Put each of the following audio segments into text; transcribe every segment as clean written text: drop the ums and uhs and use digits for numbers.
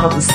novos.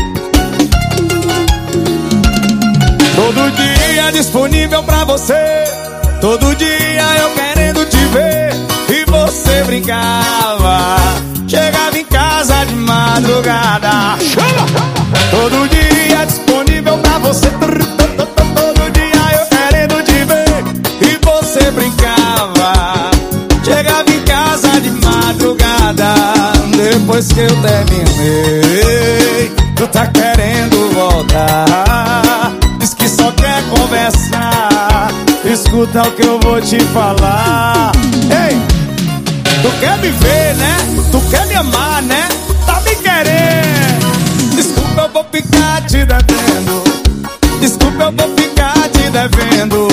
Todo dia disponível pra você, todo dia eu querendo te ver. E você brincava, chegava em casa de madrugada. Todo dia disponível pra você, todo dia eu querendo te ver. E você brincava, chegava em casa de madrugada. Depois que eu terminei, tu tá querendo voltar. Diz que só quer conversar. Escuta o que eu vou te falar. Ei, tu quer me ver, né? Tu quer me amar, né? Tá me querendo. Desculpa, eu vou ficar te devendo. Desculpa, eu vou ficar te devendo.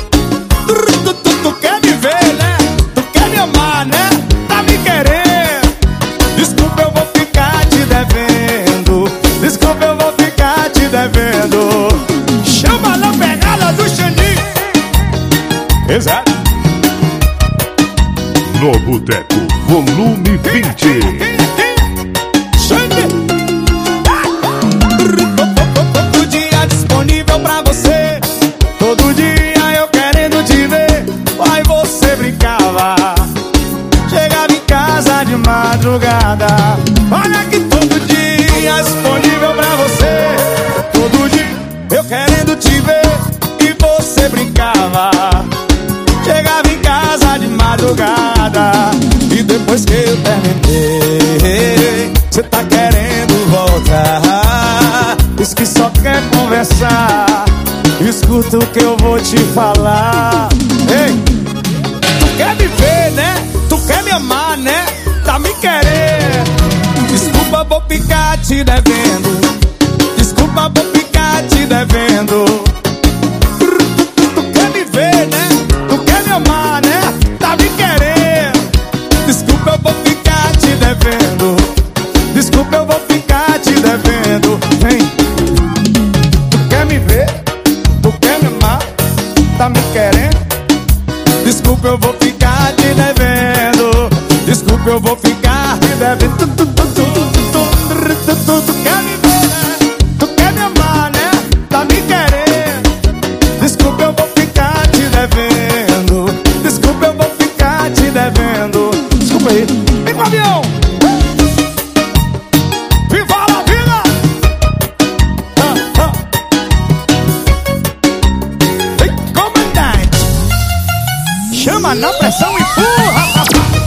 Tu quer me ver, né? Tu quer me amar, né? Tá me querendo. Desculpa, eu vou ficar te devendo. Desculpa, eu vou ficar te devendo. Chama na pegada do Xandinho. Exato. No Boteco, volume 20. Todo dia disponível pra você, todo dia eu querendo te ver. Aí você brincava, chegava em casa de madrugada. Olha que todo dia disponível pra você, todo dia eu querendo te ver. E você brincava, chegava em casa de madrugada. E depois que eu terminei, cê tá querendo voltar. Diz que só quer conversar. Escuta o que eu vou te falar. Ei, tu quer me ver, né? Tu quer me amar, né? Tá me querendo. Desculpa, vou ficar te devendo. Desculpa, vou ficar te devendo. Tu quer me ver, né? Tu quer me amar, né? Tá me querendo. Desculpa, eu vou ficar te devendo. Desculpa, eu vou ficar te devendo. Vem. Tu quer me ver? Tu quer me amar? Tá me querendo? Desculpa, eu vou ficar te devendo. Desculpa, eu vou ficar te devendo. Tu quer me ver, né? Tu quer me amar, né? Tá me querendo. Desculpa, eu vou ficar te devendo. Desculpa, eu vou ficar te devendo. Desculpa aí. Vem com o avião. Viva a vida! Vem, comandante. Chama na pressão e empurra, papai.